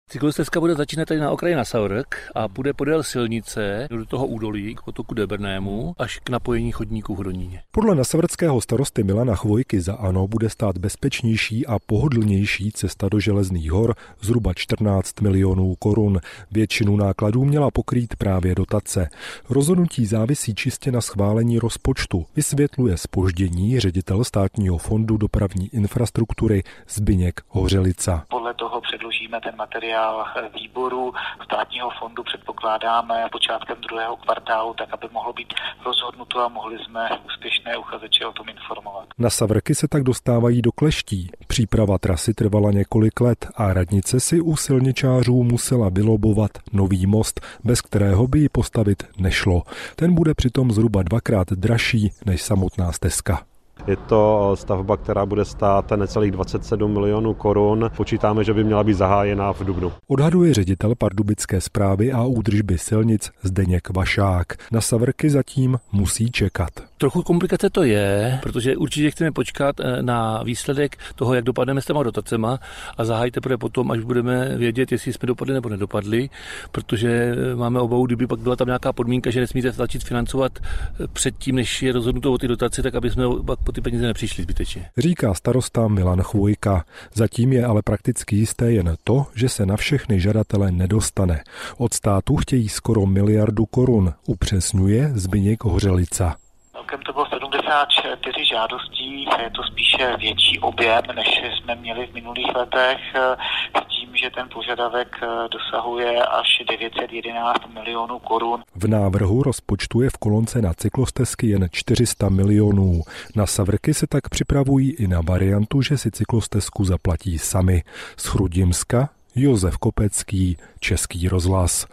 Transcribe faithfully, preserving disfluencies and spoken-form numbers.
Cyklostezka bude začínat tady na okraji na Savrk a bude podél silnice do toho údolí k potoku Debrnému až k napojení chodníků v Hroníně. Podle nasavrckého starosty Milana Chvojky za ANO bude stát bezpečnější a pohodlnější cesta do Železných hor zhruba čtrnáct milionů korun. Většinu nákladů měla pokrýt právě dotace. Rozhodnutí závisí čistě na schválení rozpočtu, vysvětluje zpoždění ředitel Státního fondu dopravní infrastruktury Zbyněk Hořelica. Podle toho předložíme ten materiál výboru Státního fondu, předpokládáme počátkem druhého kvartálu, tak aby mohlo být rozhodnuto a mohli jsme úspěšné uchazeče o tom informovat. Na Savrky se tak dostávají do kleští. Příprava trasy trvala několik let a radnice si u silničářů musela vylobovat nový most, bez kterého by ji postavit nešlo. Ten bude přitom zhruba dvakrát dražší než samotná stezka. Je to stavba, která bude stát necelých dvacet sedm milionů korun. Počítáme, že by měla být zahájena v dubnu. Odhaduje ředitel Pardubické správy a údržby silnic Zdeněk Vašák. Na Savrky zatím musí čekat. Trochu komplikace to je, protože určitě chceme počkat na výsledek toho, jak dopadneme s těma dotacema a zahájit teprve potom, až budeme vědět, jestli jsme dopadli nebo nedopadli, protože máme obavu, kdyby pak byla tam nějaká podmínka, že nesmíte začít financovat předtím, než je rozhodnuto o ty dotaci, tak aby jsme pak po ty peníze nepřišli zbytečně. Říká starosta Milan Chvojka. Zatím je ale prakticky jisté jen to, že se na všechny žadatele nedostane. Od státu chtějí skoro miliardu korun, upřesňuje Zbyněk Hořelica. Celkem to bylo sedmdesát čtyři žádostí, je to spíše větší objem, než jsme měli v minulých letech, s tím, že ten požadavek dosahuje až devět set jedenáct milionů korun. V návrhu rozpočtu je v kolonce na cyklostezky jen čtyři sta milionů. Na Savrky se tak připravují i na variantu, že si cyklostezku zaplatí sami. Z Chrudimska Josef Kopecký, Český rozhlas.